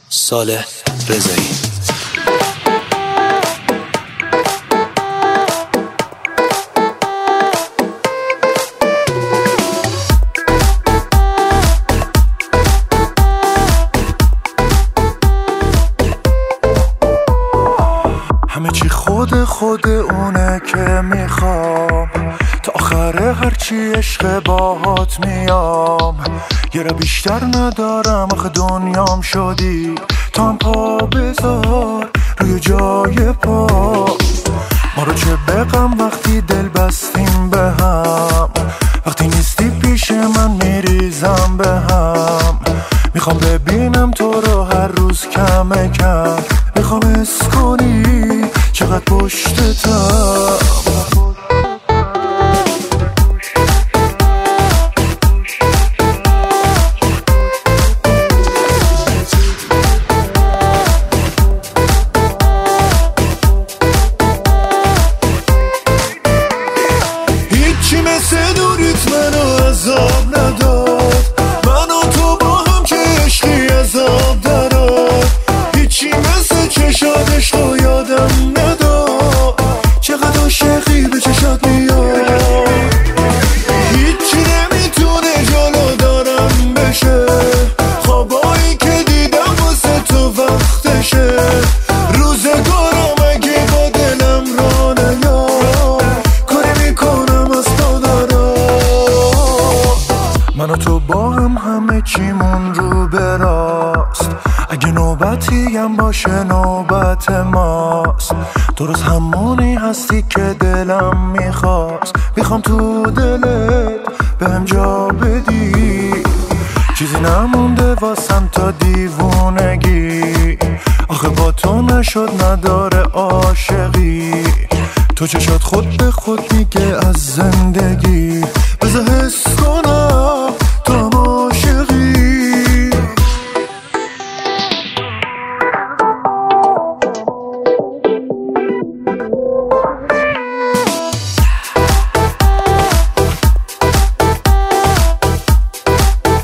صالح رضایی. همه چی خود اونه که میخوام، تا آخر هرچی عشق باهات میام. یه را بیشتر ندارم آخه دنیام شدی، تا هم پا بذار روی جای پا. ما رو چه بگم وقتی دل بستیم به هم، وقتی نیستی پیش من میریزم به هم. میخوام ببینم تو رو هر روز کم کم، میخوام حس کنی چقدر پشتتم. هیچی مثل دوریت منو عذاب نداد، من و تو با هم که عشقی عذاب دارد. هیچی مثل چشاتش تو یادم نداد، چقدر عاشقی به چشات میاد. هیچی نمیتونه جلو دارم بشه، خوابایی که دیدم واسه تو وقتشه. روزگارم اگه با دلم را نیاد، کاری میکنم از تو دارم. من و تو با هم همه چیمون رو براست، اگه نوبتی هم باشه نوبت ماست. درست همونی هستی که دلم میخواست، میخوام تو دلت بهم جا بدی. چیزی نمونده واسم تا دیوونگی، آخه با تو نشد نداره عاشقی. تو چشات خود به خود میگه از زندگی، بذار حس کنم تو هم عاشقی.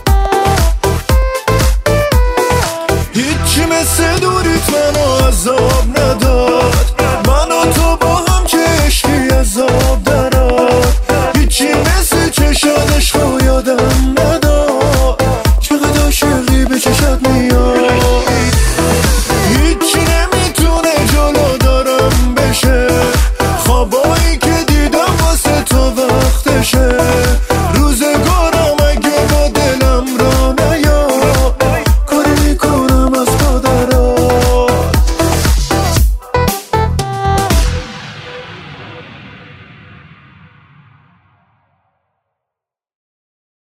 هیچی مثل دوریت منو عذاب